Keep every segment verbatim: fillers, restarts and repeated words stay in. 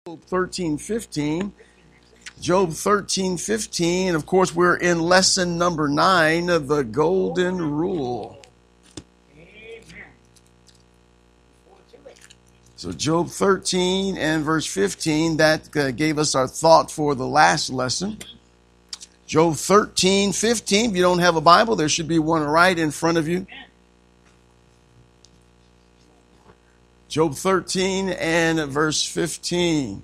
Job thirteen fifteen. Job thirteen fifteen. And of course, we're in lesson number nine of the Golden Rule. So Job thirteen and verse fifteen, that uh, gave us our thought for the last lesson. Job thirteen fifteen. If you don't have a Bible, there should be one right in front of you. Job thirteen and verse fifteen.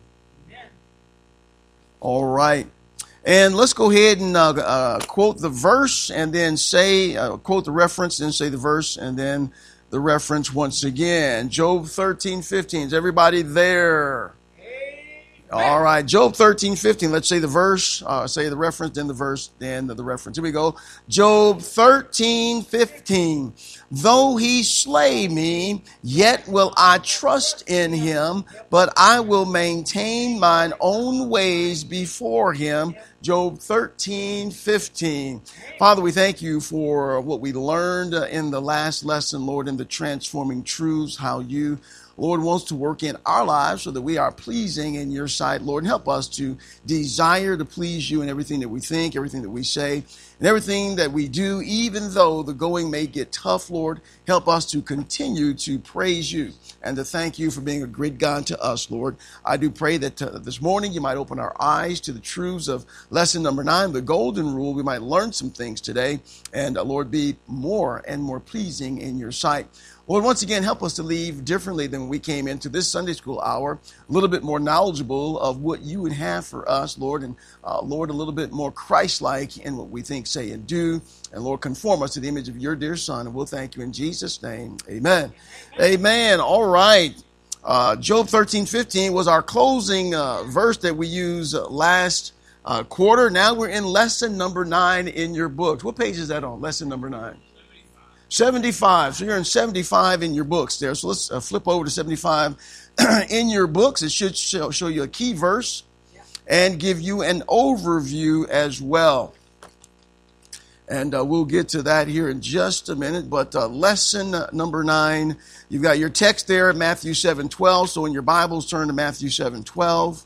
All right. And let's go ahead and uh, uh, quote the verse and then say, uh, quote the reference, then say the verse, and then the reference once again. Job thirteen fifteen. Is everybody there? All right, Job thirteen fifteen. Let's say the verse, uh, say the reference, then the verse, then the, the reference. Here we go. Job thirteen fifteen. Though he slay me, yet will I trust in him, but I will maintain mine own ways before him. Job thirteen fifteen. Father, we thank you for what we learned in the last lesson, Lord, in the transforming truths, how you Lord wants to work in our lives so that we are pleasing in your sight, Lord. And help us to desire to please you in everything that we think, everything that we say, and everything that we do, even though the going may get tough, Lord. Help us to continue to praise you and to thank you for being a great God to us, Lord. I do pray that uh, this morning you might open our eyes to the truths of lesson number nine, the Golden Rule. We might learn some things today and, uh, Lord, be more and more pleasing in your sight. Lord, once again, help us to leave differently than we came into this Sunday school hour, a little bit more knowledgeable of what you would have for us, Lord, and uh, Lord, a little bit more Christ-like in what we think, say, and do. And Lord, conform us to the image of your dear Son, and we'll thank you in Jesus' name. Amen. Amen. Amen. All right. Uh, Job thirteen fifteen was our closing uh, verse that we used uh, last uh, quarter. Now we're in lesson number nine in your books. What page is that on? Lesson number nine. seventy-five. So you're in seventy-five in your books there. So let's uh, flip over to seventy-five in your books. It should show, show you a key verse and give you an overview as well. And uh, we'll get to that here in just a minute. But uh, lesson number nine, you've got your text there, Matthew seven twelve. So in your Bibles, turn to Matthew seven twelve.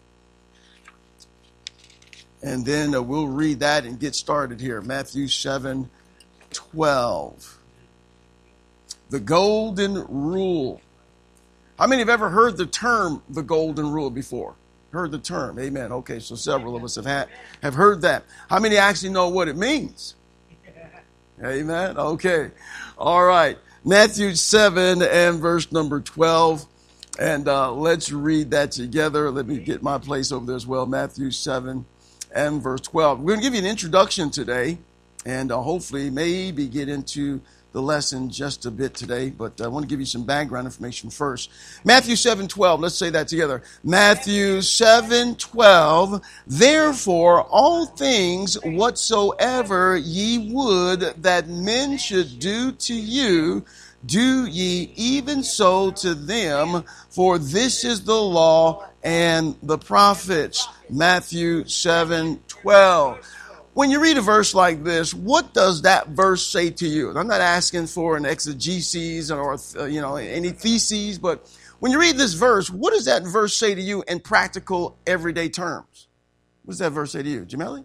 And then uh, we'll read that and get started here. Matthew seven twelve. The Golden Rule. How many have ever heard the term the Golden Rule before? Heard the term. Amen. Okay, so several of us have had, have heard that. How many actually know what it means? Amen. Okay. All right. Matthew seven and verse number twelve. And uh, let's read that together. Let me get my place over there as well. Matthew seven and verse twelve. We're going to give you an introduction today and uh, hopefully maybe get into the lesson just a bit today, but I want to give you some background information first. Matthew seven twelve, let's say that together. Matthew seven twelve, therefore all things whatsoever ye would that men should do to you, do ye even so to them, for this is the law and the prophets. Matthew seven twelve. When you read a verse like this, what does that verse say to you? I'm not asking for an exegesis or, uh, you know, any theses, but when you read this verse, what does that verse say to you in practical, everyday terms? What does that verse say to you? Jameli?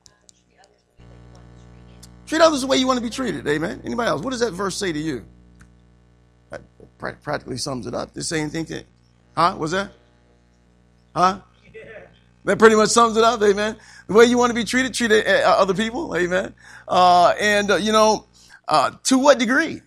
Treat others the way you want to be treated. Amen. Anybody else? What does that verse say to you? That practically sums it up. The same thing to, huh? What's that? Huh? That pretty much sums it up, amen. The way you want to be treated, treat uh, other people, amen. Uh, and, uh, you know, uh, to what degree?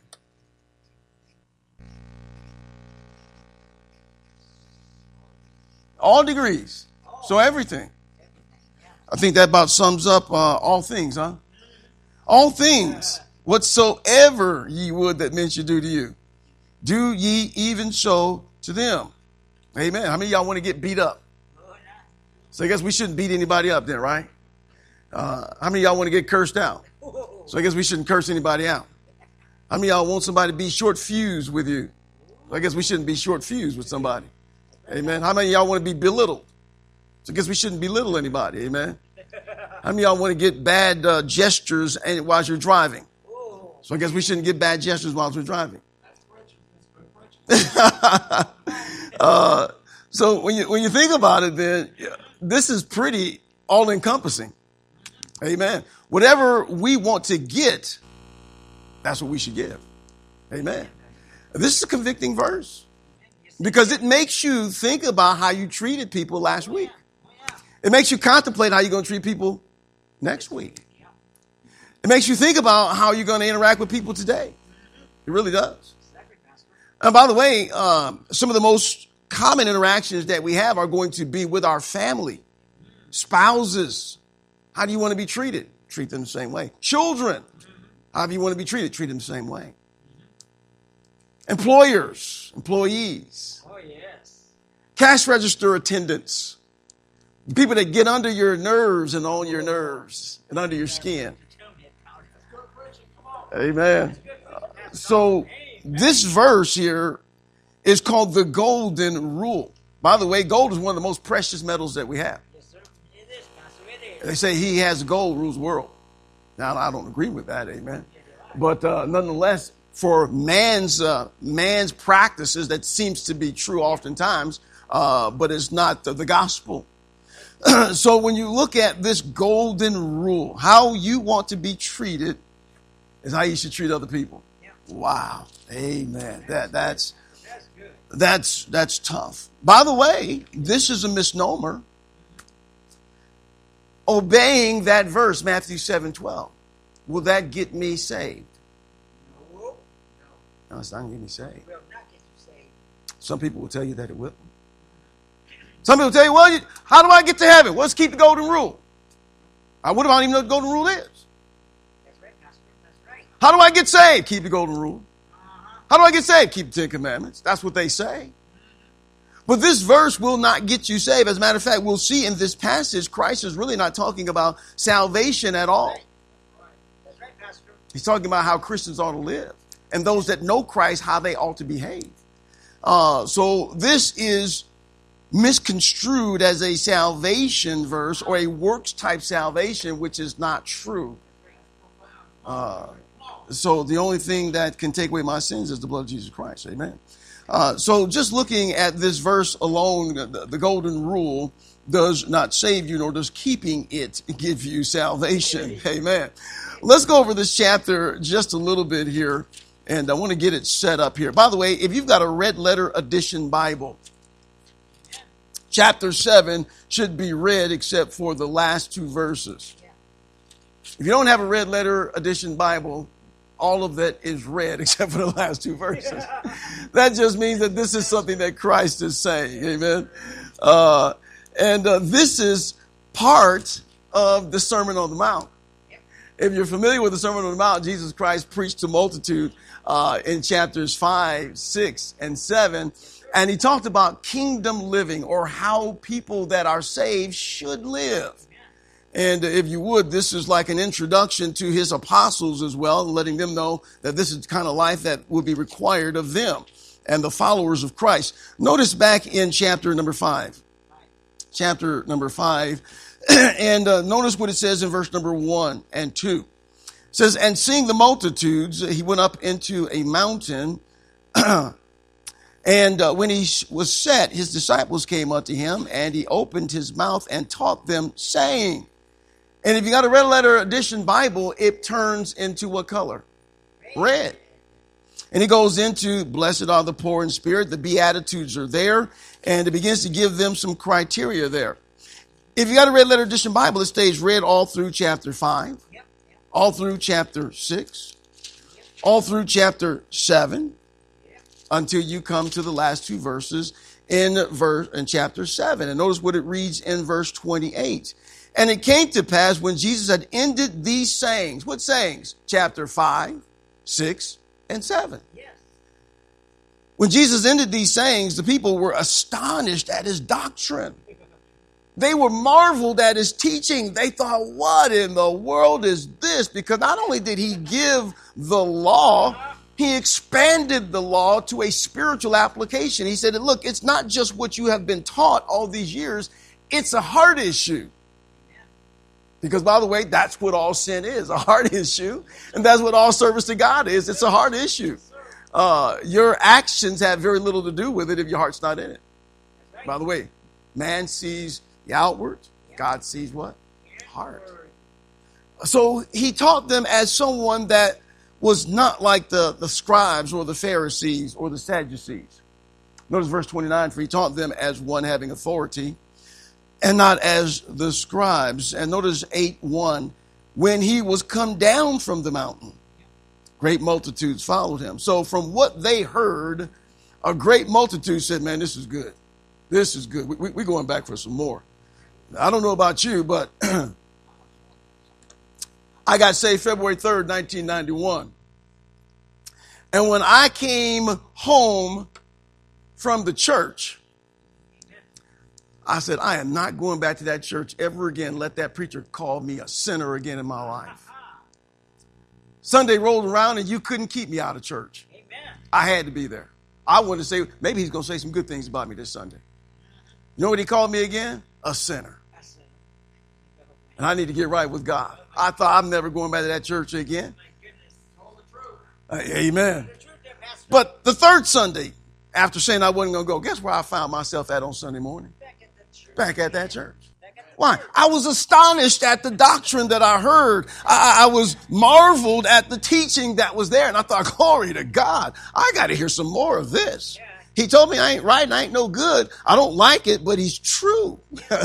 All degrees. So everything. I think that about sums up uh, all things, huh? All things, whatsoever ye would that men should do to you, do ye even so to them. Amen. How many of y'all want to get beat up? So I guess we shouldn't beat anybody up then, right? Uh, how many of y'all want to get cursed out? So I guess we shouldn't curse anybody out. How many of y'all want somebody to be short fused with you? So I guess we shouldn't be short fused with somebody. Amen. How many of y'all want to be belittled? So I guess we shouldn't belittle anybody. Amen. How many of y'all want to get bad uh, gestures while you're driving? So I guess we shouldn't get bad gestures while we're driving. uh, So when you when you think about it, then this is pretty all encompassing. Amen. Whatever we want to get, that's what we should give. Amen. This is a convicting verse because it makes you think about how you treated people last week. It makes you contemplate how you're going to treat people next week. It makes you think about how you're going to interact with people today. It really does. And by the way, um, some of the most common interactions that we have are going to be with our family, spouses. How do you want to be treated? Treat them the same way. Children. How do you want to be treated? Treat them the same way. Employers, employees. Oh, yes. Cash register attendants. People that get under your nerves and on your nerves and under your skin. Amen. So this verse here is called the golden rule. By the way, gold is one of the most precious metals that we have. Yes, sir. It is, Pastor. It is. They say he has gold, rules the world. Now, I don't agree with that, amen. But uh, nonetheless, for man's uh, man's practices, that seems to be true oftentimes, uh, but it's not the, the gospel. So when you look at this golden rule, how you want to be treated is how you should treat other people. Wow. Amen. That that's that's that's tough. By the way, this is a misnomer. Obeying that verse, Matthew seven twelve, will that get me saved? No. No, it's not going to get me saved. It will not get you saved. Some people will tell you that it will. Some people tell you, well, you, how do I get to heaven? Well, let's keep the golden rule. I what if I don't even know what the golden rule is? That's right, Pastor. That's right. How do I get saved? Keep the golden rule. Uh-huh. How do I get saved? Keep the Ten Commandments. That's what they say. But this verse will not get you saved. As a matter of fact, we'll see in this passage, Christ is really not talking about salvation at all. That's right, Pastor. He's talking about how Christians ought to live. And those that know Christ, how they ought to behave. Uh, so this is misconstrued as a salvation verse or a works type salvation, which is not true. Uh, so the only thing that can take away my sins is the blood of Jesus Christ. Amen. Uh, so just looking at this verse alone, the, the golden rule does not save you, nor does keeping it give you salvation. Amen. Let's go over this chapter just a little bit here, and I want to get it set up here. By the way, if you've got a red letter edition Bible, chapter seven should be read except for the last two verses. If you don't have a red letter edition Bible, all of that is read except for the last two verses. That just means that this is something that Christ is saying. Amen. Uh, and uh, this is part of the Sermon on the Mount. If you're familiar with the Sermon on the Mount, Jesus Christ preached to multitude uh, in chapters five, six, and seven. And he talked about kingdom living, or how people that are saved should live. And if you would, this is like an introduction to his apostles as well, letting them know that this is the kind of life that would be required of them and the followers of Christ. Notice back in chapter number five, chapter number five, and uh, notice what it says in verse number one and two. It says, and seeing the multitudes, he went up into a mountain, and uh, when he was set, his disciples came unto him, and he opened his mouth and taught them, saying, and if you got a red letter edition Bible, it turns into what color? Red. And he goes into, blessed are the poor in spirit, the Beatitudes are there, and it begins to give them some criteria there. If you got a red letter edition Bible, it stays red all through chapter five, all through chapter six, all through chapter seven, until you come to the last two verses in verse in chapter seven. And notice what it reads in verse twenty-eight. And it came to pass when Jesus had ended these sayings. What sayings? Chapter five, six, and seven. Yes. When Jesus ended these sayings, the people were astonished at his doctrine. They were marveled at his teaching. They thought, what in the world is this? Because not only did he give the law, he expanded the law to a spiritual application. He said, look, it's not just what you have been taught all these years. It's a heart issue. Because, by the way, that's what all sin is, a heart issue. And that's what all service to God is. It's a heart issue. Uh, your actions have very little to do with it if your heart's not in it. By the way, man sees the outward. God sees what? Heart. So he taught them as someone that was not like the, the scribes or the Pharisees or the Sadducees. Notice verse twenty-nine, for he taught them as one having authority and not as the scribes. And notice eight one, when he was come down from the mountain, great multitudes followed him. So from what they heard, a great multitude said, man, this is good. This is good. We, we, we're going back for some more. I don't know about you, but I got saved February third, nineteen ninety-one. And when I came home from the church, I said, I am not going back to that church ever again. Let that preacher call me a sinner again in my life. Sunday rolled around and you couldn't keep me out of church. Amen. I had to be there. I wanted to say, maybe he's going to say some good things about me this Sunday. You know what he called me again? A sinner. And I need to get right with God. I thought I'm never going back to that church again. Uh, amen. But the third Sunday, after saying I wasn't going to go, guess where I found myself at on Sunday morning? Back at that church. Why? I was astonished at the doctrine that I heard. I, I was marveled at the teaching that was there. And I thought, glory to God. I got to hear some more of this. He told me I ain't right and I ain't no good. I don't like it, but he's true.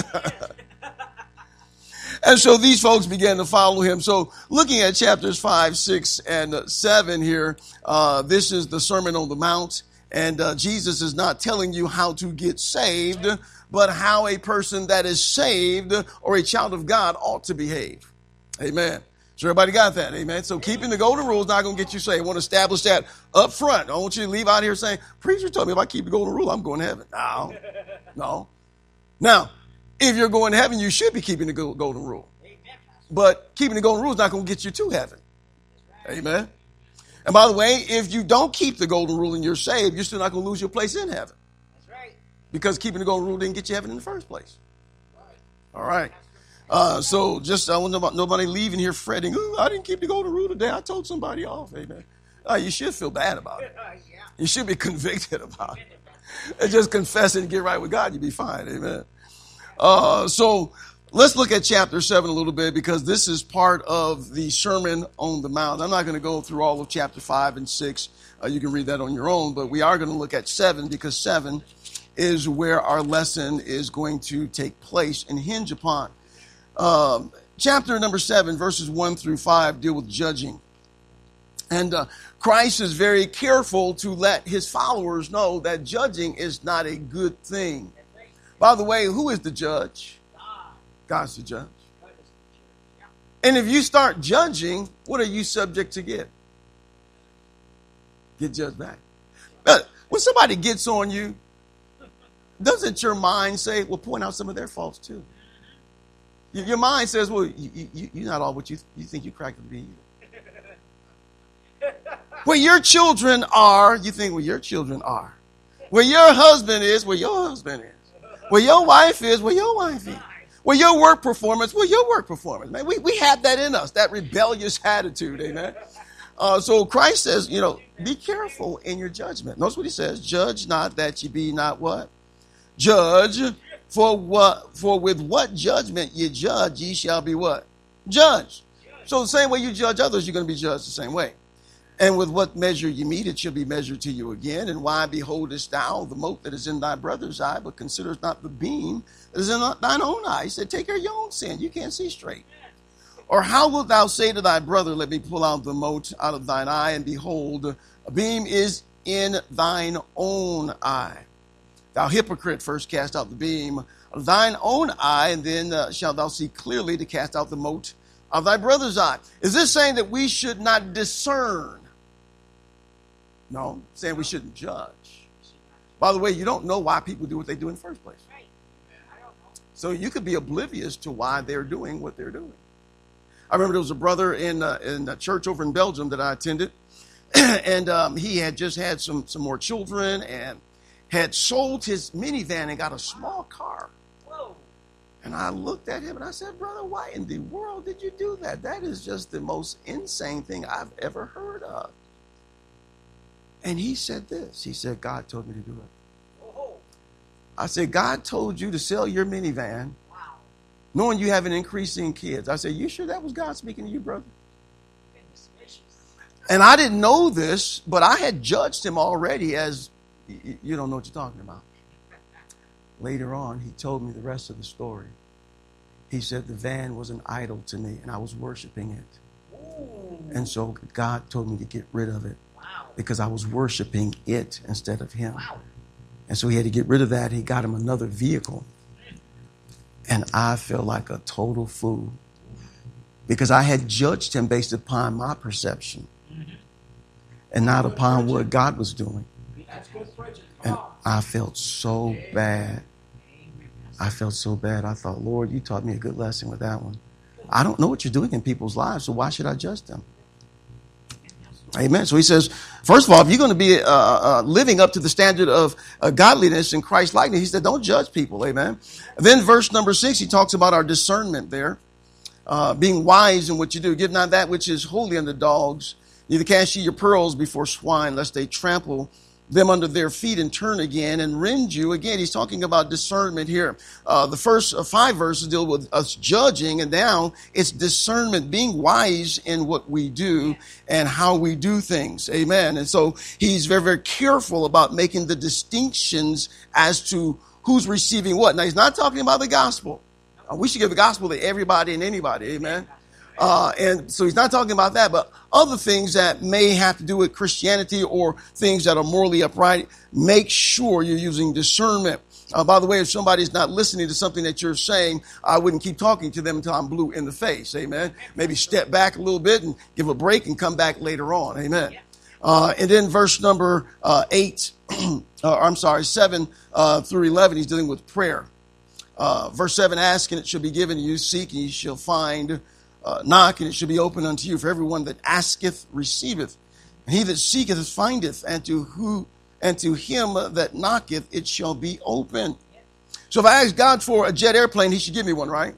And so these folks began to follow him. So looking at chapters five, six, and seven here, uh, this is the Sermon on the Mount. And uh, Jesus is not telling you how to get saved, but how a person that is saved or a child of God ought to behave. Amen. So everybody got that? Amen. So keeping the golden rule is not going to get you saved. I want to establish that up front. I want you to leave out here saying, preacher told me if I keep the golden rule, I'm going to heaven. No. No. Now, if you're going to heaven, you should be keeping the golden rule. But keeping the golden rule is not going to get you to heaven. Amen. And by the way, if you don't keep the golden rule and you're saved, you're still not going to lose your place in heaven. That's right. Because keeping the golden rule didn't get you heaven in the first place. All right. Uh, so just I want about nobody leaving here fretting, ooh, I didn't keep the golden rule today. I told somebody off. Amen. Uh, you should feel bad about it. You should be convicted about it. And just confess it and get right with God. You'll be fine. Amen. Uh, so let's look at chapter seven a little bit because this is part of the Sermon on the Mount. I'm not going to go through all of chapter five and six. Uh, you can read that on your own, but we are going to look at seven because seven is where our lesson is going to take place and hinge upon. Um, chapter number seven, verses one through five deal with judging. And uh, Christ is very careful to let his followers know that judging is not a good thing. By the way, who is the judge? God's the judge. And if you start judging, what are you subject to get? Get judged back. But when somebody gets on you, doesn't your mind say, well, point out some of their faults too? Your mind says, well, you, you, you're not all what you, you think you cracked to be. Where your children are, you think, well, your children are. Where your husband is, where your husband is. Where your wife is, where your wife is. Where your work performance, where your work performance. Man, we, we have that in us, that rebellious attitude, amen. Uh, so Christ says, you know, be careful in your judgment. Notice what he says, judge not that ye be not what? Judge, for what? For with what judgment ye judge, ye shall be what? Judged. So the same way you judge others, you're going to be judged the same way. And with what measure you meet, it shall be measured to you again. And why beholdest thou the mote that is in thy brother's eye, but considerest not the beam that is in thine own eye? He said, take care of your own sin. You can't see straight. Or how wilt thou say to thy brother, let me pull out the mote out of thine eye, and behold, a beam is in thine own eye? Thou hypocrite, first cast out the beam of thine own eye, and then uh, shalt thou see clearly to cast out the mote of thy brother's eye. Is this saying that we should not discern? No, saying we shouldn't judge. By the way, you don't know why people do what they do in the first place. So you could be oblivious to why they're doing what they're doing. I remember there was a brother in uh, in a church over in Belgium that I attended, and um, he had just had some, some more children and had sold his minivan and got a small car. Whoa. And I looked at him and I said, brother, why in the world did you do that? That is just the most insane thing I've ever heard of. And he said this. He said, God told me to do it. Oh. I said, God told you to sell your minivan, wow, knowing you have an increase in kids. I said, you sure that was God speaking to you, brother? And I didn't know this, but I had judged him already as, you don't know what you're talking about. Later on, he told me the rest of the story. He said the van was an idol to me, and I was worshiping it. Ooh. And so God told me to get rid of it, wow, because I was worshiping it instead of him. Wow. And so he had to get rid of that. He got him another vehicle. And I felt like a total fool because I had judged him based upon my perception and not upon what God was doing. And I felt so bad. I felt so bad. I thought, Lord, you taught me a good lesson with that one. I don't know what you're doing in people's lives, so why should I judge them? Amen. So he says, first of all, if you're going to be uh, uh, living up to the standard of uh, godliness and Christ likeness, he said, don't judge people. Amen. And then verse number six, he talks about our discernment there, uh, being wise in what you do. Give not that which is holy unto dogs, neither cast ye your pearls before swine, lest they trample them under their feet and turn again and rend you. Again, he's talking about discernment here. Uh, the first uh, five verses deal with us judging, and now it's discernment, being wise in what we do and how we do things. Amen. And so he's very, very careful about making the distinctions as to who's receiving what. Now, he's not talking about the gospel. Uh, we should give the gospel to everybody and anybody. Amen. Uh, and so he's not talking about that, but other things that may have to do with Christianity or things that are morally upright. Make sure you're using discernment. Uh, by the way, if somebody's not listening to something that you're saying, I wouldn't keep talking to them until I'm blue in the face. Amen. Maybe step back a little bit and give a break and come back later on. Amen. Uh, and then verse number uh, eight, uh, I'm sorry, seven uh, through eleven, he's dealing with prayer. Uh, verse seven, ask and it shall be given to you, seek and you shall find. Uh, knock, and it shall be open unto you. For everyone that asketh receiveth, and he that seeketh findeth, and to who and to him that knocketh it shall be open. So if I ask God for a jet airplane, he should give me one, right?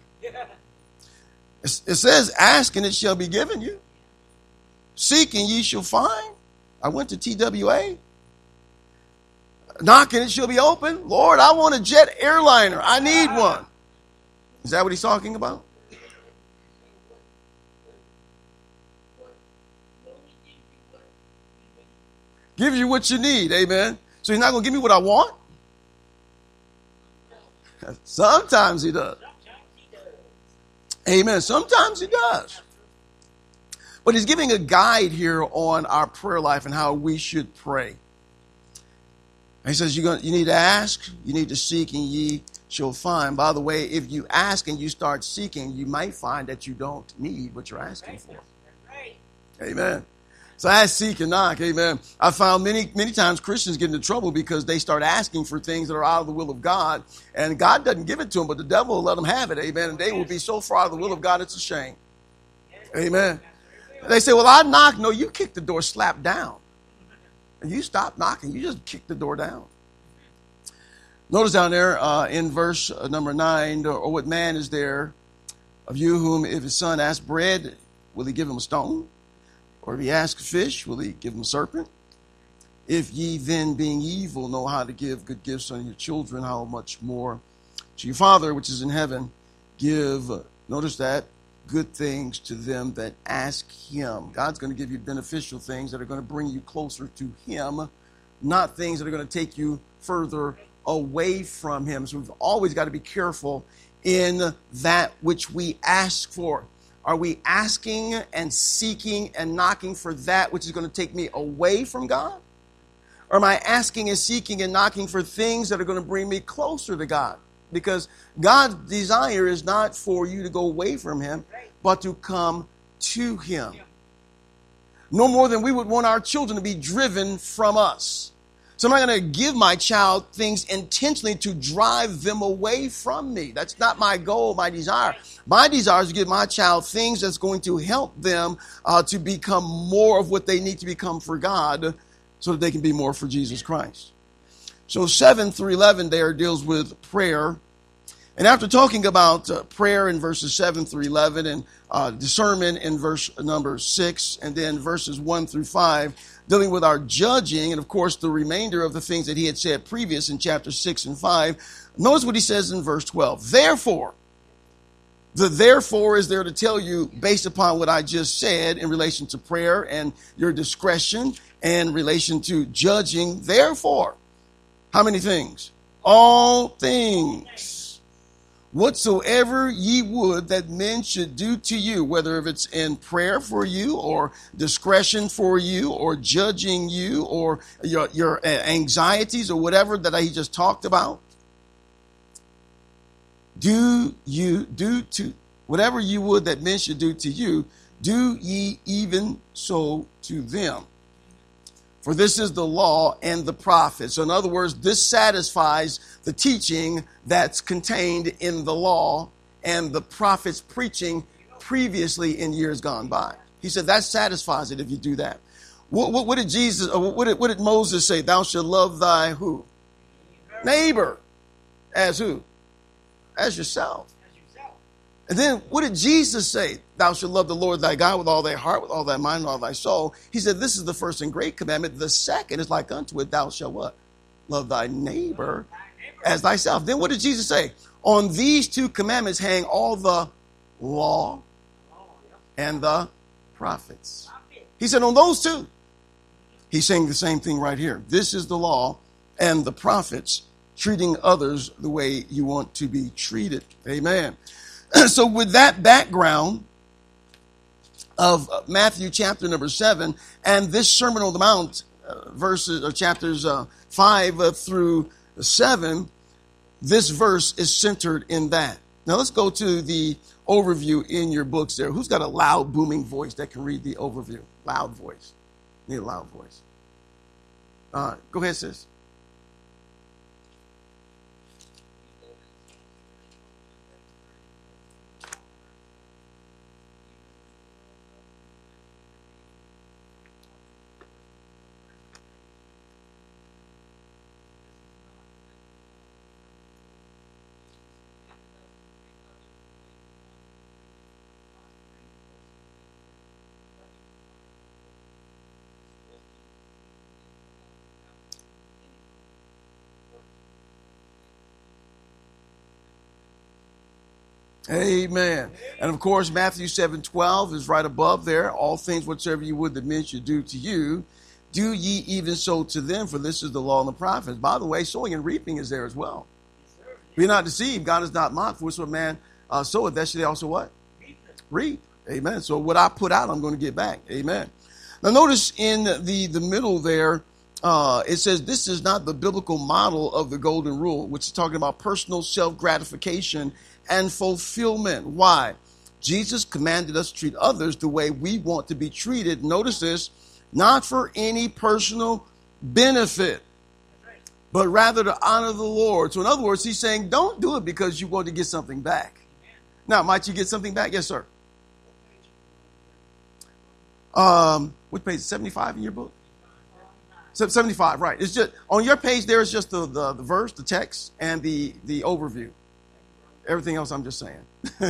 It says, ask and it shall be given you. Seek and ye shall find. I went to T W A. Knock and it shall be open. Lord, I want a jet airliner. I need one. Is that what he's talking about? Give you what you need, amen. So he's not going to give me what I want? Sometimes he does. Amen. Sometimes he does. But he's giving a guide here on our prayer life and how we should pray. He says you're going to, you need to ask, you need to seek, and ye shall find. By the way, if you ask and you start seeking, you might find that you don't need what you're asking for. Amen. So ask, seek, and knock. Amen. I found many, many times Christians get into trouble because they start asking for things that are out of the will of God, and God doesn't give it to them, but the devil will let them have it. Amen. And they will be so far out of the will of God, it's a shame. Amen. They say, well, I knock. No, you kick the door slap down. And you stop knocking. You just kick the door down. Notice down there uh, in verse uh, number nine, or, or what man is there of you whom if his son asks bread, will he give him a stone? Or if he asks fish, will he give him a serpent? If ye then, being evil, know how to give good gifts unto your children, how much more to your Father which is in heaven give, notice that, good things to them that ask him. God's going to give you beneficial things that are going to bring you closer to him, not things that are going to take you further away from him. So we've always got to be careful in that which we ask for. Are we asking and seeking and knocking for that which is going to take me away from God? Or am I asking and seeking and knocking for things that are going to bring me closer to God? Because God's desire is not for you to go away from him, but to come to him. No more than we would want our children to be driven from us. So I'm not going to give my child things intentionally to drive them away from me. That's not my goal, my desire. My desire is to give my child things that's going to help them uh, to become more of what they need to become for God so that they can be more for Jesus Christ. So seven through eleven there deals with prayer. And after talking about uh, prayer in verses seven through eleven and uh, discernment in verse number six and then verses one through five, dealing with our judging, and of course the remainder of the things that he had said previous in chapter six and five. Notice what he says in verse twelve. Therefore, the therefore is there to tell you, based upon what I just said in relation to prayer and your discretion and in relation to judging. Therefore, how many things? All things, whatsoever ye would that men should do to you, whether if it's in prayer for you or discretion for you or judging you or your, your anxieties or whatever that I just talked about. Do you do to whatever you would that men should do to you, do ye even so to them. For this is the law and the prophets. So in other words, this satisfies the teaching that's contained in the law and the prophets preaching previously in years gone by. He said that satisfies it if you do that. What, what, what did Jesus, or what did, what did Moses say? Thou shalt love thy who? Neighbor. As who? As yourself. And then what did Jesus say? Thou shalt love the Lord thy God with all thy heart, with all thy mind, and all thy soul. He said, this is the first and great commandment. The second is like unto it. Thou shalt what? Love thy neighbor as thyself. Then what did Jesus say? On these two commandments hang all the law and the prophets. He said on those two. He's saying the same thing right here. This is the law and the prophets, treating others the way you want to be treated. Amen. So with that background of Matthew chapter number seven and this Sermon on the Mount uh, verses or chapters uh, five uh, through seven, this verse is centered in that. Now let's go to the overview in your books there. Who's got a loud booming voice that can read the overview? Loud voice. Need a loud voice. Uh, go ahead, sis. Amen. And of course, Matthew seven twelve is right above there. All things whatsoever you would that men should do to you, do ye even so to them, for this is the law and the prophets. By the way, sowing and reaping is there as well. Be not deceived, God is not mocked. For whatsoever man uh, soweth, that should they also what? Reap. Reap. Amen. So what I put out, I'm going to get back. Amen. Now notice in the, the middle there, uh, it says this is not the biblical model of the golden rule, which is talking about personal self-gratification and fulfillment. Why? Jesus commanded us to treat others the way we want to be treated. Notice this, not for any personal benefit, but rather to honor the Lord. So in other words, he's saying, don't do it because you want to get something back. Now, might you get something back? Yes, sir. Um, what page? seventy-five in your book? seventy-five, right. It's just on your page there is just the, the, the verse, the text, and the, the overview. Everything else I'm just saying.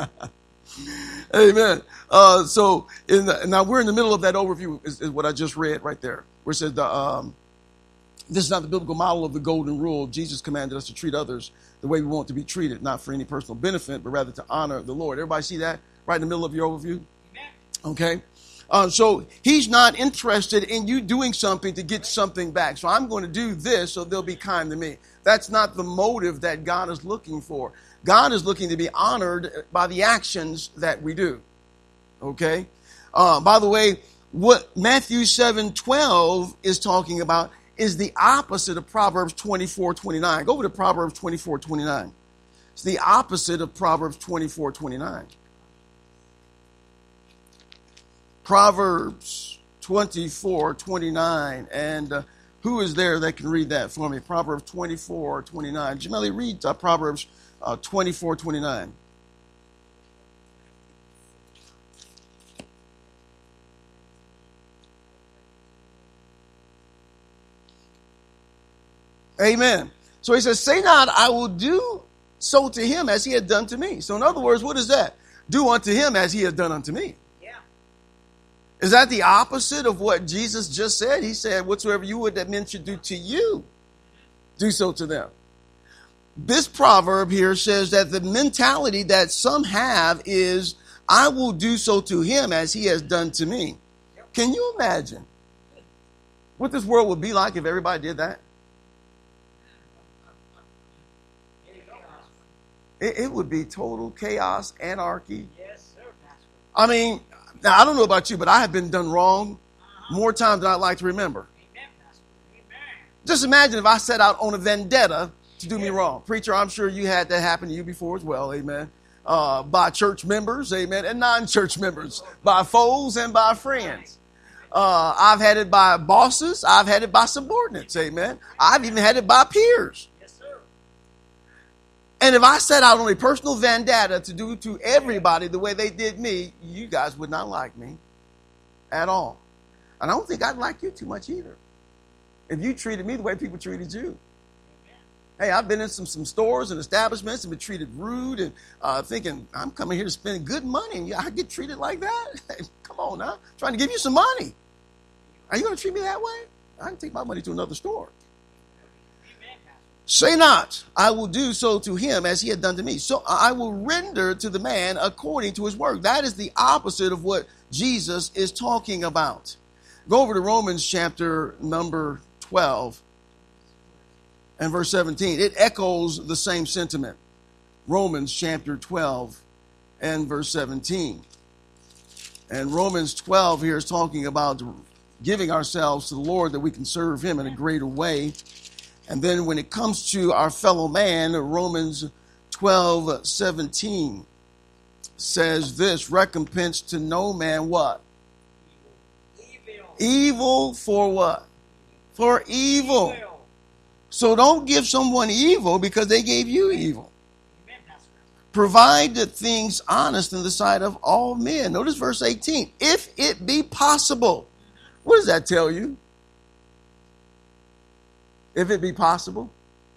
Amen. Uh, so in the, now we're in the middle of that overview is, is what I just read right there, where it says the, um, this is not the biblical model of the golden rule. Jesus commanded us to treat others the way we want to be treated, not for any personal benefit, but rather to honor the Lord. Everybody see that right in the middle of your overview? Okay. Uh, so he's not interested in you doing something to get something back. So I'm going to do this so they'll be kind to me. That's not the motive that God is looking for. God is looking to be honored by the actions that we do. Okay. Uh, by the way, what Matthew seven twelve is talking about is the opposite of Proverbs twenty-four twenty-nine. Go over to Proverbs twenty-four twenty-nine. It's the opposite of Proverbs twenty-four twenty-nine. Proverbs twenty-four twenty-nine. And uh, who is there that can read that for me? Proverbs twenty-four twenty-nine. Jameli, read uh, Proverbs uh, twenty-four twenty-nine. Amen. So he says, say not, I will do so to him as he had done to me. So in other words, what is that? Do unto him as he has done unto me. Yeah. Is that the opposite of what Jesus just said? He said, whatsoever you would that men should do to you, do so to them. This proverb here says that the mentality that some have is, I will do so to him as he has done to me. Can you imagine what this world would be like if everybody did that? It, it would be total chaos, anarchy. Yes, sir, Pastor. I mean, now I don't know about you, but I have been done wrong more times than I'd like to remember. Amen, Pastor. Amen. Just imagine if I set out on a vendetta to do me wrong. Preacher, I'm sure you had that happen to you before as well, amen. Uh, by church members, amen, and non-church members, by foes and by friends. Uh, I've had it by bosses. I've had it by subordinates, amen. I've even had it by peers. Yes, sir. And if I set out on a personal vendetta to do to everybody the way they did me, you guys would not like me at all. And I don't think I'd like you too much either if you treated me the way people treated you. Hey, I've been in some, some stores and establishments and been treated rude and uh, thinking, I'm coming here to spend good money and I get treated like that? Hey, come on now. I'm trying to give you some money. Are you going to treat me that way? I can take my money to another store. Say not, I will do so to him as he had done to me. So I will render to the man according to his work. That is the opposite of what Jesus is talking about. Go over to Romans chapter number twelve. And verse seventeen, it echoes the same sentiment. Romans chapter twelve and verse seventeen. And Romans twelve here is talking about giving ourselves to the Lord that we can serve him in a greater way. And then when it comes to our fellow man, Romans twelve seventeen says this, recompense to no man what? Evil. Evil for what? For evil. evil. So don't give someone evil because they gave you evil. Amen, Pastor. Provide the things honest in the sight of all men. Notice verse eighteen. If it be possible. What does that tell you? If it be possible.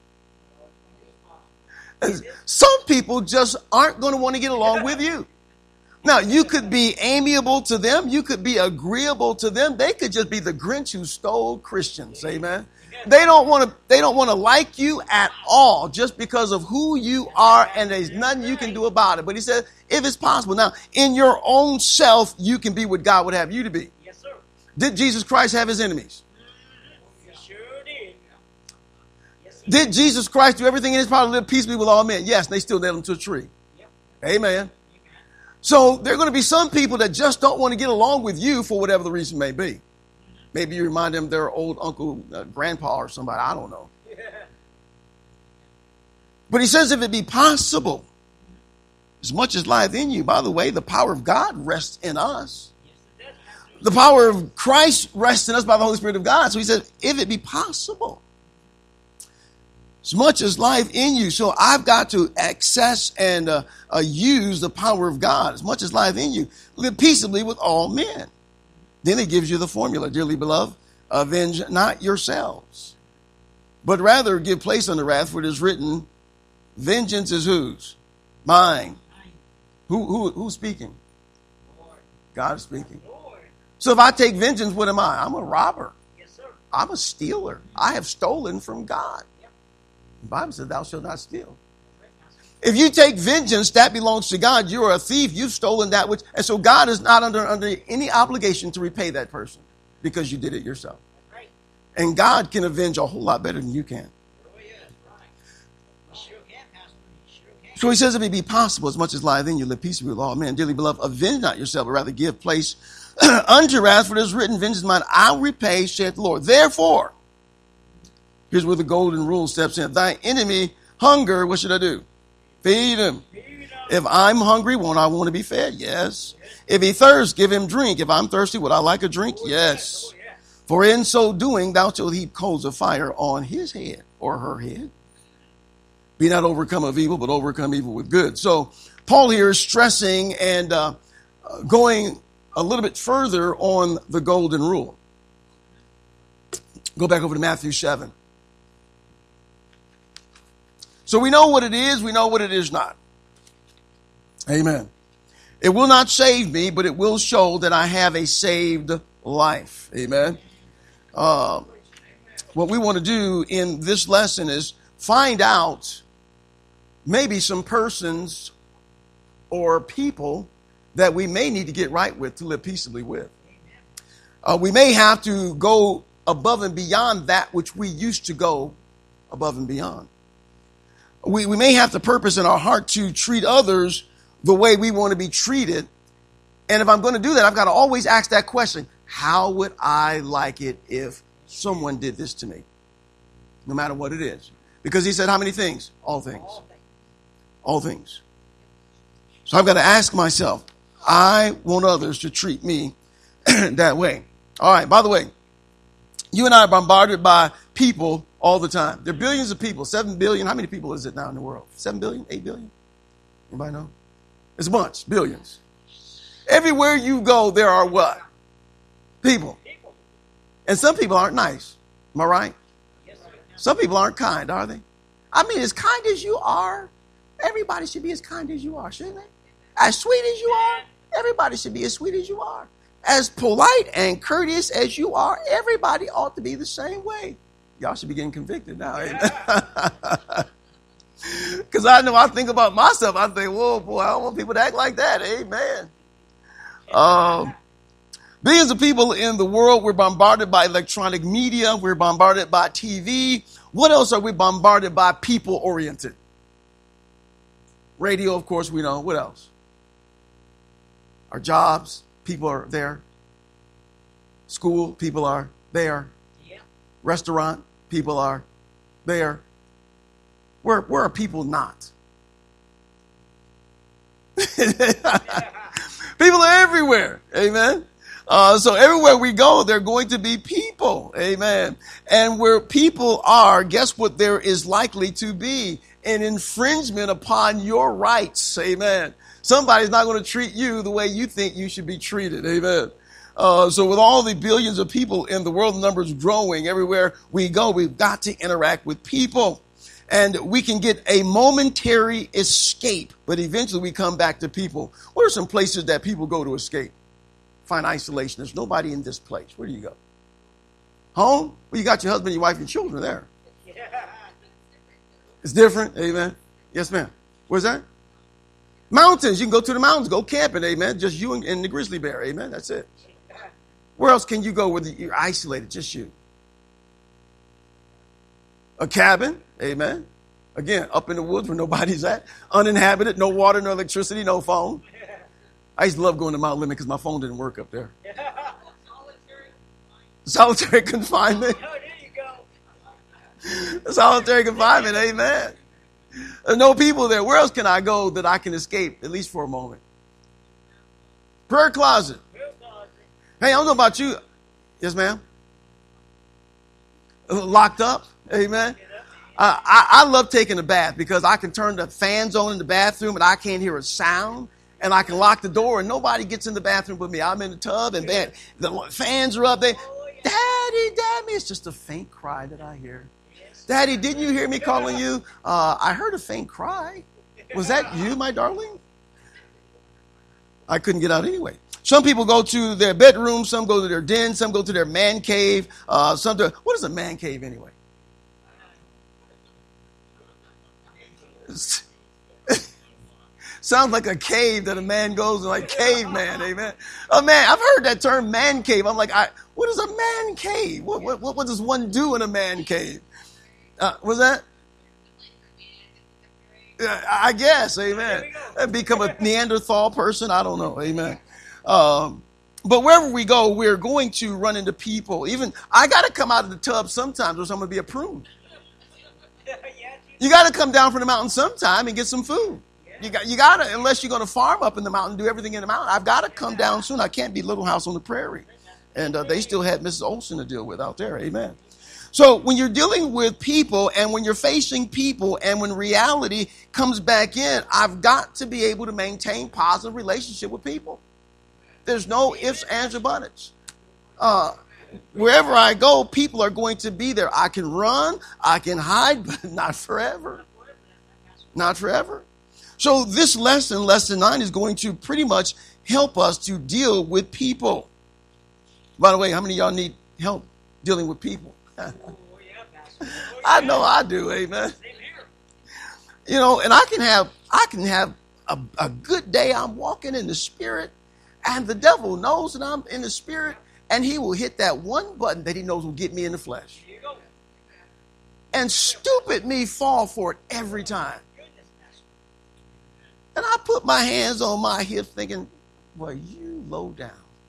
Some people just aren't going to want to get along with you. Now, you could be amiable to them. You could be agreeable to them. They could just be the Grinch who stole Christians. Amen. They don't want to, they don't want to like you at all just because of who you are, and there's nothing you can do about it. But he said, if it's possible. Now, in your own self, you can be what God would have you to be. Yes, sir. Did Jesus Christ have his enemies? He sure did. Yes, Did Jesus Christ do everything in his power to live peaceably with all men? Yes, and they still nailed him to a tree. Yep. Amen. So there are going to be some people that just don't want to get along with you for whatever the reason may be. Maybe you remind them of their old uncle, uh, grandpa or somebody. I don't know. Yeah. But he says if it be possible, as much as lieth in you. By the way, the power of God rests in us. Yes, it does, Pastor. The power of Christ rests in us by the Holy Spirit of God. So he says, if it be possible, as much as life in you. So I've got to access and uh, uh, use the power of God. As much as life in you, live peaceably with all men. Then it gives you the formula, dearly beloved, avenge not yourselves, but rather give place unto wrath, for it is written, vengeance is whose? Mine. Who, who, who's speaking? Lord. God is speaking. Lord. So if I take vengeance, what am I? I'm a robber. Yes, sir. I'm a stealer. I have stolen from God. Yep. The Bible says, thou shalt not steal. Right, Pastor. If you take vengeance, that belongs to God. You're a thief. You've stolen that which, and so God is not under, under any obligation to repay that person because you did it yourself. Right. And God can avenge a whole lot better than you can. Oh, yeah, right. He sure can, Pastor. He sure can. So he says, if it be possible, as much as lieth in you, live peaceably with all men. Dearly beloved, avenge not yourself, but rather give place unto wrath, for it is written, vengeance is mine, I'll repay, saith the Lord. Therefore, here's where the golden rule steps in. Thy enemy hunger, what should I do? Feed him. If I'm hungry, won't I want to be fed? Yes. If he thirsts, give him drink. If I'm thirsty, would I like a drink? Yes. For in so doing, thou shalt heap coals of fire on his head or her head. Be not overcome of evil, but overcome evil with good. So Paul here is stressing and uh, going a little bit further on the golden rule. Go back over to Matthew seven. So we know what it is. We know what it is not. Amen. It will not save me, but it will show that I have a saved life. Amen. Uh, what we want to do in this lesson is find out maybe some persons or people that we may need to get right with to live peaceably with. Uh, we may have to go above and beyond that which we used to go above and beyond. We, we may have to purpose in our heart to treat others the way we want to be treated. And if I'm going to do that, I've got to always ask that question: how would I like it if someone did this to me? No matter what it is. Because he said how many things? All things. All things. So I've got to ask myself, I want others to treat me that way. All right, by the way, you and I are bombarded by people all the time. There are billions of people, seven billion. How many people is it now in the world? Seven billion, eight billion? Anybody know? It's a bunch, billions. Everywhere you go, there are what? People. And some people aren't nice. Am I right? Some people aren't kind, are they? I mean, as kind as you are, everybody should be as kind as you are, shouldn't they? As sweet as you are, everybody should be as sweet as you are. As polite and courteous as you are, everybody ought to be the same way. Y'all should be getting convicted now. Because I know I think about myself. I think, whoa, boy, I don't want people to act like that. Amen. Um, billions of people in the world. We're bombarded by electronic media. We're bombarded by T V. What else are we bombarded by? People-oriented. Radio, of course, we know. What else? Our jobs, people are there. School, people are there. Yeah. Restaurant, people are there. Where, where are people not? People are everywhere. Amen. Uh, so everywhere we go, there are going to be people. Amen. And where people are, guess what there is likely to be? An infringement upon your rights. Amen. Somebody's not going to treat you the way you think you should be treated. Amen. Uh, so with all the billions of people in the world, the numbers growing everywhere we go, we've got to interact with people. And we can get a momentary escape, but eventually we come back to people. What are some places that people go to escape? Find isolation. There's nobody in this place. Where do you go? Home? Well, you got your husband, your wife, and children there. It's different. Amen. Yes, ma'am. Where's that? Mountains. You can go to the mountains. Go camping. Amen. Just you and, and the grizzly bear. Amen. That's it. Where else can you go where you're isolated? Just you. A cabin. Amen. Again, up in the woods where nobody's at. Uninhabited. No water, no electricity, no phone. I used to love going to Mount Lemmon because my phone didn't work up there. Solitary confinement. Oh, there you go. Solitary confinement. Amen. There's no people there. Where else can I go that I can escape, at least for a moment? Prayer closet. Hey, I don't know about you. Yes, ma'am. Locked up. Amen. Uh, I, I love taking a bath because I can turn the fans on in the bathroom and I can't hear a sound. And I can lock the door and nobody gets in the bathroom with me. I'm in the tub and man, the fans are up there. Daddy, Daddy. It's just a faint cry that I hear. Daddy, didn't you hear me calling you? Uh, I heard a faint cry. Was that you, my darling? I couldn't get out anyway. Some people go to their bedroom. Some go to their den. Some go to their man cave. Uh, some to, what is a man cave anyway? Sounds like a cave that a man goes in, like caveman, amen. A man, I've heard that term, man cave. I'm like, I, what is a man cave? What, what, what does one do in a man cave? Uh, was that? Uh, I guess, amen. Become a Neanderthal person? I don't know, amen. Um, but wherever we go, we're going to run into people. Even, I got to come out of the tub sometimes or I'm going to be a prune. You got to come down from the mountain sometime and get some food. You got, you got to, unless you're going to farm up in the mountain, do everything in the mountain. I've got to come down soon. I can't be Little House on the Prairie. And uh, they still had Missus Olsen to deal with out there. Amen. So when you're dealing with people and when you're facing people and when reality comes back in, I've got to be able to maintain positive relationship with people. There's no ifs, ands, or buts. Uh, wherever I go, people are going to be there. I can run, I can hide, but not forever. Not forever. So this lesson, lesson nine, is going to pretty much help us to deal with people. By the way, how many of y'all need help dealing with people? Oh, yeah, Pastor. Oh, I yeah. know I do, amen. Same here. You know, and I can have I can have a, a good day. I'm walking in the spirit, and the devil knows that I'm in the spirit, and he will hit that one button that he knows will get me in the flesh. Here you go. And stupid me fall for it every time. Goodness, Pastor. And I put my hands on my hips thinking, well, you low down.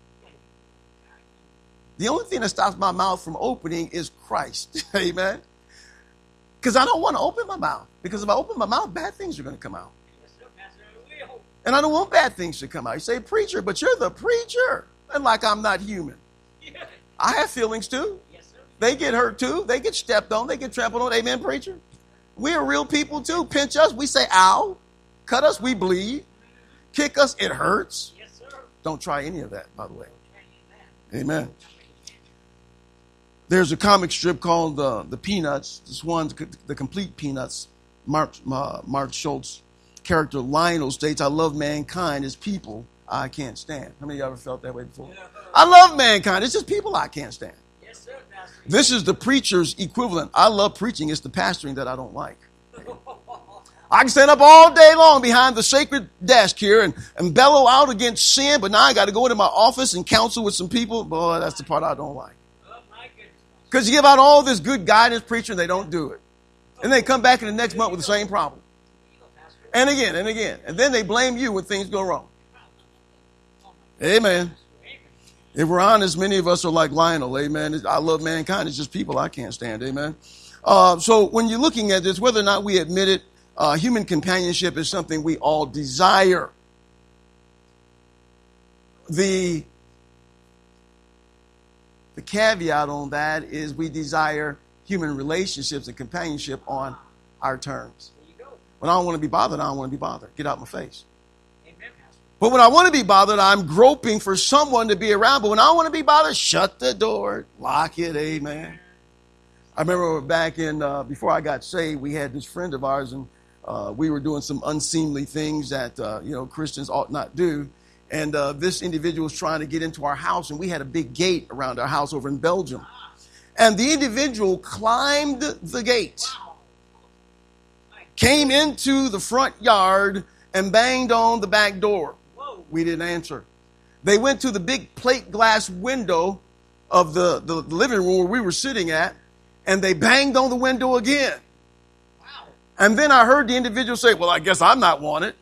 The only thing that stops my mouth from opening is Christ. Amen. Because I don't want to open my mouth. Because if I open my mouth, bad things are going to come out. Yes, sir, Pastor. We hope. And I don't want bad things to come out. You say, preacher, but you're the preacher. And like I'm not human. Yeah. I have feelings too. Yes, sir. They get hurt too. They get stepped on. They get trampled on. Amen, preacher. We are real people too. Pinch us, we say, ow. Cut us, we bleed. Kick us, it hurts. Yes, sir. Don't try any of that, by the way. Amen. Amen. There's a comic strip called uh, The Peanuts. This one, The Complete Peanuts. Mark, uh, Mark Schultz character Lionel states, I love mankind as people I can't stand. How many of you ever felt that way before? I love mankind. It's just people I can't stand. Yes, sir, Pastor. This is the preacher's equivalent. I love preaching. It's the pastoring that I don't like. I can stand up all day long behind the sacred desk here and, and bellow out against sin, but now I got to go into my office and counsel with some people. Boy, that's the part I don't like. Oh, my goodness. Because you give out all this good guidance, preacher, and they don't do it. And they come back in the next month with the same problem. Here you go, Pastor. And again, and again. And then they blame you when things go wrong. Amen. If we're honest, many of us are like Lionel. Amen. I love mankind. It's just people I can't stand. Amen. Uh, so when you're looking at this, whether or not we admit it, uh, human companionship is something we all desire. The, the caveat on that is we desire human relationships and companionship on our terms. There you go. When I don't want to be bothered, I don't want to be bothered. Get out my face. Amen, Pastor. But when I want to be bothered, I'm groping for someone to be around. But when I want to be bothered, shut the door, lock it, amen. I remember back in, uh, before I got saved, we had this friend of ours, and uh, we were doing some unseemly things that, uh, you know, Christians ought not do. And uh, this individual was trying to get into our house, and we had a big gate around our house over in Belgium. And the individual climbed the gate, came into the front yard, and banged on the back door. Whoa. We didn't answer. They went to the big plate glass window of the, the living room where we were sitting at, and they banged on the window again. Wow. And then I heard the individual say, well, I guess I'm not wanted.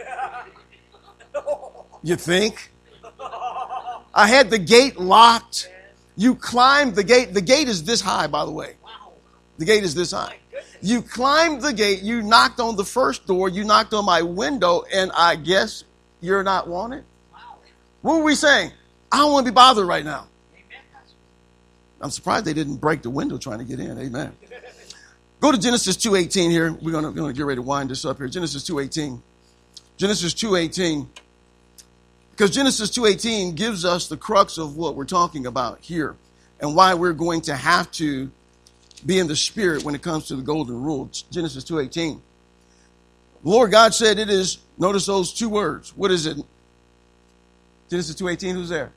You think? I had the gate locked. You climbed the gate. The gate is this high, by the way. Wow. The gate is this high. You climbed the gate. You knocked on the first door. You knocked on my window. And I guess you're not wanted? Wow. What were we saying? I don't want to be bothered right now. Amen, Pastor. I'm surprised they didn't break the window trying to get in. Amen. Go to Genesis two eighteen here. We're going to, we're going to get ready to wind this up here. Genesis two eighteen. Genesis two eighteen. Because Genesis two eighteen gives us the crux of what we're talking about here and why we're going to have to be in the spirit when it comes to the golden rule. Genesis two eighteen. The Lord God said it is, notice those two words. What is it? Genesis two eighteen, who's there?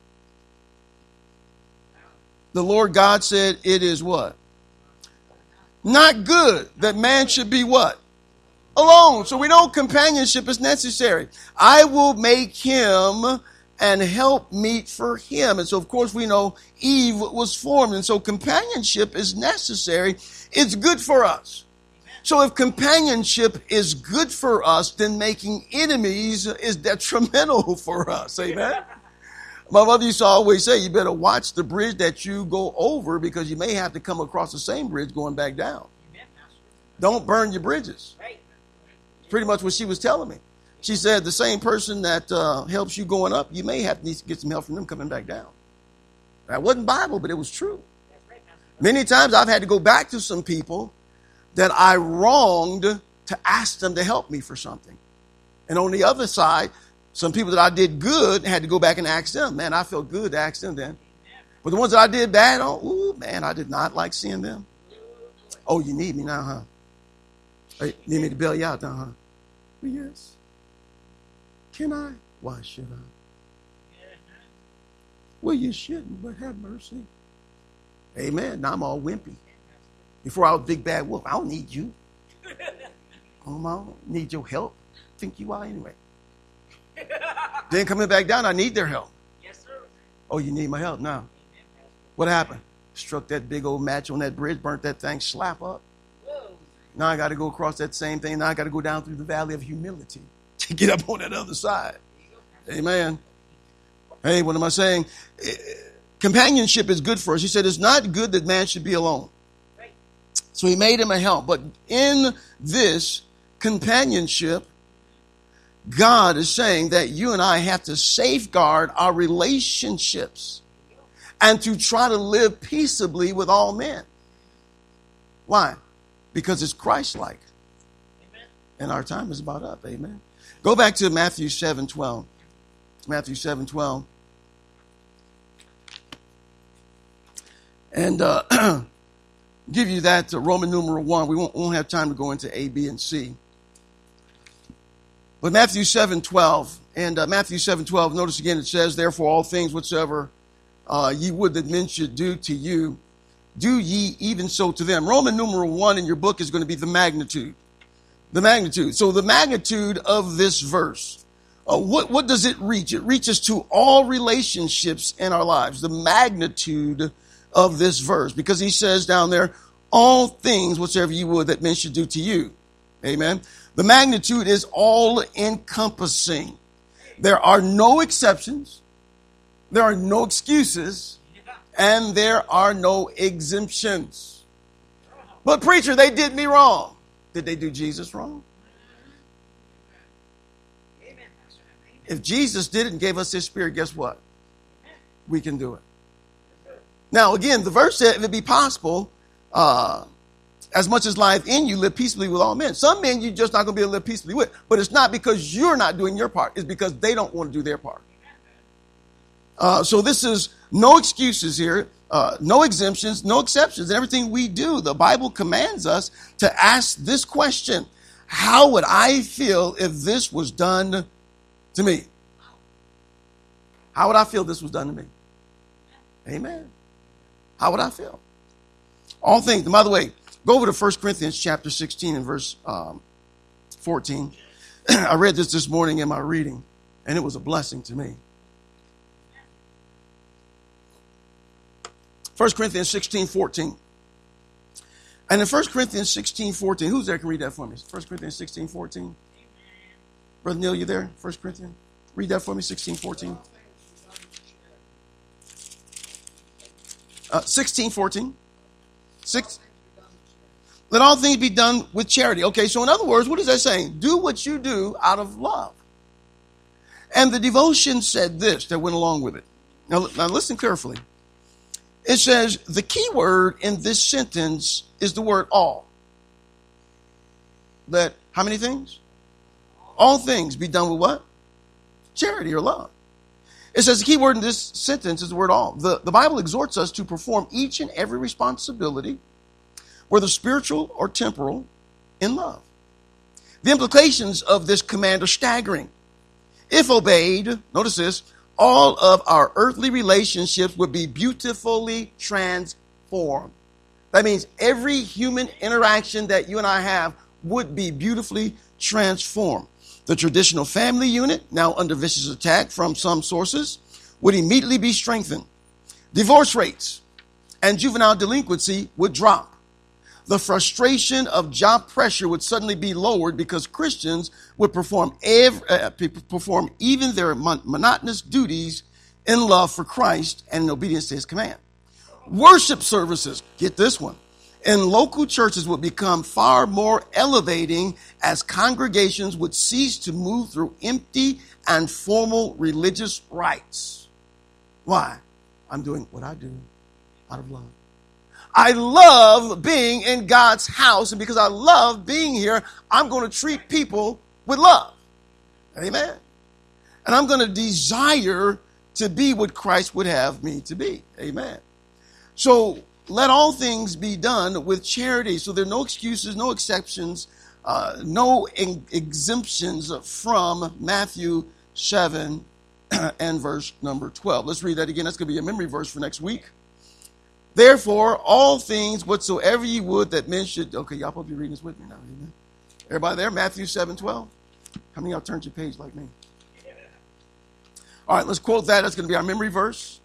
The Lord God said it is what? Not good that man should be what? Alone. So we know companionship is necessary. I will make him and help meet for him. And so, of course, we know Eve was formed. And so companionship is necessary. It's good for us. So if companionship is good for us, then making enemies is detrimental for us. Amen. My mother used to always say, you better watch the bridge that you go over because you may have to come across the same bridge going back down. Amen, Pastor. Don't burn your bridges. Right. Pretty much what she was telling me. She said the same person that uh, helps you going up, you may have to need to get some help from them coming back down. That wasn't Bible, but it was true. That's right, Pastor. Many times I've had to go back to some people that I wronged to ask them to help me for something. And on the other side, some people that I did good had to go back and ask them. Man, I felt good to ask them then. But the ones that I did bad on, ooh, man, I did not like seeing them. Oh, you need me now, huh? Hey, need me to bail you out now, huh? yes. Can I? Why should I? Well, you shouldn't, but have mercy. Amen. Now I'm all wimpy. Before I was big bad wolf, I don't need you. Oh, I don't need your help. Think you are anyway. Then coming back down, I need their help. Yes, sir. Oh, you need my help now. What happened? Struck that big old match on that bridge, burnt that thing slap up. Whoa. Now I got to go across that same thing. Now I got to go down through the valley of humility to get up on that other side. Amen. Hey, what am I saying? Companionship is good for us. He said it's not good that man should be alone. Right. So he made him a help. But in this companionship, God is saying that you and I have to safeguard our relationships and to try to live peaceably with all men. Why? Because it's Christ-like. Amen. And our time is about up. Amen. Go back to Matthew seven twelve. Matthew seven twelve. And uh, give you that uh, Roman numeral one. We won't, won't have time to go into A, B, and C. But Matthew seven twelve. And uh, Matthew seven twelve, notice again it says, therefore all things whatsoever uh, ye would that men should do to you, do ye even so to them. Roman numeral one in your book is going to be the magnitude. The magnitude. So the magnitude of this verse. Uh, what, what does it reach? It reaches to all relationships in our lives. The magnitude of this verse. Because he says down there, all things whatsoever you would that men should do to you. Amen. The magnitude is all encompassing. There are no exceptions. There are no excuses. And there are no exemptions. But preacher, they did me wrong. Did they do Jesus wrong? If Jesus did it and gave us his spirit, guess what? We can do it. Now, again, the verse said, if it be possible, uh, as much as lieth in you, live peaceably with all men. Some men you're just not going to be able to live peaceably with. But it's not because you're not doing your part. It's because they don't want to do their part. Uh, so this is no excuses here, uh, no exemptions, no exceptions. And everything we do, the Bible commands us to ask this question. How would I feel if this was done to me? How would I feel if this was done to me? Amen. How would I feel? All things. And by the way, go over to First Corinthians chapter sixteen and verse um, fourteen. I read this this morning in my reading, and it was a blessing to me. First Corinthians sixteen, fourteen. And in First Corinthians sixteen, fourteen, who's there can read that for me? First Corinthians sixteen, fourteen. Brother Neil, you there? First Corinthians? Read that for me, sixteen, fourteen. Uh, sixteen, fourteen. Six. Let all things be done with charity. Okay, so in other words, what is that saying? Do what you do out of love. And the devotion said this that went along with it. Now, now listen carefully. It says the key word in this sentence is the word all. That how many things? All things be done with what? Charity or love. It says the key word in this sentence is the word all. The, the Bible exhorts us to perform each and every responsibility, whether spiritual or temporal, in love. The implications of this command are staggering. If obeyed, notice this, all of our earthly relationships would be beautifully transformed. That means every human interaction that you and I have would be beautifully transformed. The traditional family unit, now under vicious attack from some sources, would immediately be strengthened. Divorce rates and juvenile delinquency would drop. The frustration of job pressure would suddenly be lowered because Christians would perform every, uh, perform even their mon- monotonous duties in love for Christ and in obedience to his command. Worship services, get this one, in local churches would become far more elevating as congregations would cease to move through empty and formal religious rites. Why? I'm doing what I do out of love. I love being in God's house, and because I love being here, I'm going to treat people with love. Amen. And I'm going to desire to be what Christ would have me to be. Amen. So let all things be done with charity. So there are no excuses, no exceptions. uh, no in- exemptions from Matthew seven and verse number twelve. Let's read that again. That's going to be a memory verse for next week. Therefore, all things whatsoever ye would that men should... Okay, y'all probably be reading this with me now. Amen. Everybody there? Matthew seven twelve. How many of y'all turned your page like me? All right, let's quote that. That's going to be our memory verse.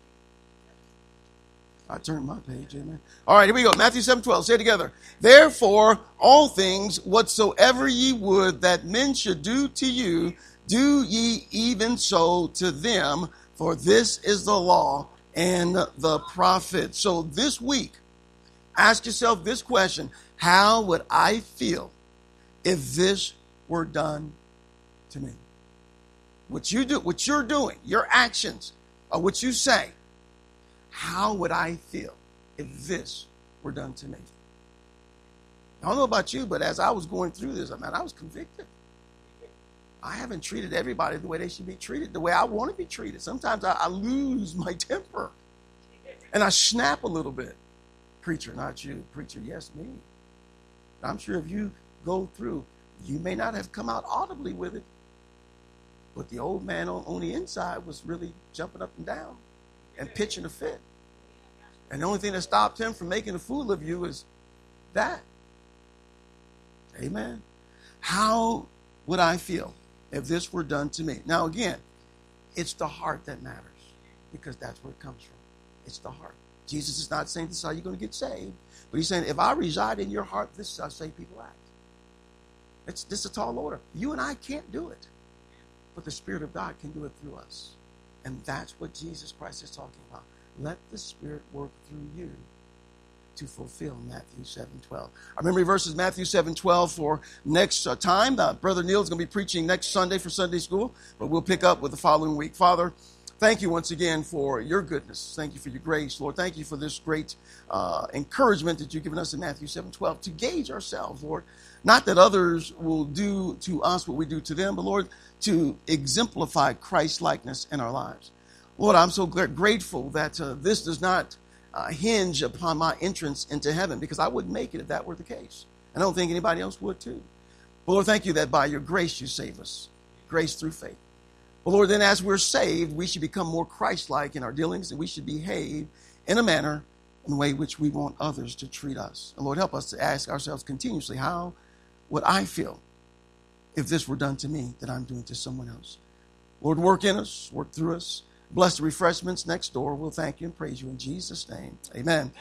I turned my page. Amen. All right, here we go. Matthew seven twelve. Say it together. Therefore, all things whatsoever ye would that men should do to you, do ye even so to them, for this is the law and the prophets. So this week, ask yourself this question: how would I feel if this were done to me? What you do, what you're doing, your actions, or what you say, how would I feel if this were done to me? I don't know about you, but as I was going through this, I mean, I was convicted. I haven't treated everybody the way they should be treated, the way I want to be treated. Sometimes I, I lose my temper and I snap a little bit. Preacher, not you. Preacher, yes, me. I'm sure if you go through, you may not have come out audibly with it, but the old man on, on the inside was really jumping up and down and pitching a fit. And the only thing that stopped him from making a fool of you is that. Amen. How would I feel if this were done to me? Now, again, it's the heart that matters, because that's where it comes from. It's the heart. Jesus is not saying this is how you're going to get saved, but he's saying if I reside in your heart, this is how saved people act. It's, this is a tall order. You and I can't do it, but the Spirit of God can do it through us. And that's what Jesus Christ is talking about. Let the Spirit work through you to fulfill Matthew seven twelve. Our memory verse is Matthew seven twelve for next uh, time. Uh, Brother Neil is going to be preaching next Sunday for Sunday school, but we'll pick up with the following week. Father, thank you once again for your goodness. Thank you for your grace, Lord. Thank you for this great uh, encouragement that you've given us in Matthew seven twelve to gauge ourselves, Lord. Not that others will do to us what we do to them, but Lord, to exemplify Christ-likeness in our lives. Lord, I'm so grateful that uh, this does not uh, hinge upon my entrance into heaven, because I wouldn't make it if that were the case. I don't think anybody else would too. But Lord, thank you that by your grace you save us. Grace through faith. But Lord, then as we're saved, we should become more Christ-like in our dealings, and we should behave in a manner, in the way which we want others to treat us. And Lord, help us to ask ourselves continuously, how would I feel if this were done to me that I'm doing to someone else? Lord, work in us, work through us. Bless the refreshments next door. We'll thank you and praise you in Jesus' name. Amen.